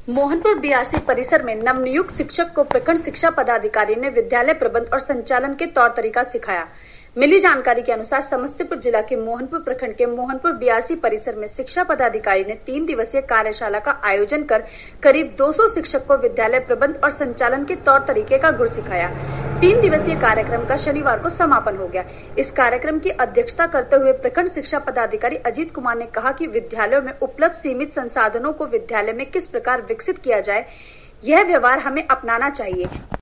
Mohanpur BRC परिसर में नवनियुक्त शिक्षक को प्रखंड शिक्षा पदाधिकारी ने विद्यालय प्रबंध और संचालन के तौर तरीका सिखाया। मिली जानकारी के अनुसार समस्तीपुर जिला के मोहनपुर प्रखंड के मोहनपुर बीआरसी परिसर में शिक्षा पदाधिकारी ने 3 दिवसीय कार्यशाला का आयोजन कर करीब 200 शिक्षक को विद्यालय प्रबंध और संचालन के तौर तरीके का गुर सिखाया। 3 दिवसीय कार्यक्रम का शनिवार को समापन हो गया। इस कार्यक्रम की अध्यक्षता करते हुए प्रखंड शिक्षा पदाधिकारी अजीत कुमार ने कहा कि विद्यालयों में उपलब्ध सीमित संसाधनों को विद्यालय में किस प्रकार विकसित किया जाए, यह व्यवहार हमें अपनाना चाहिए।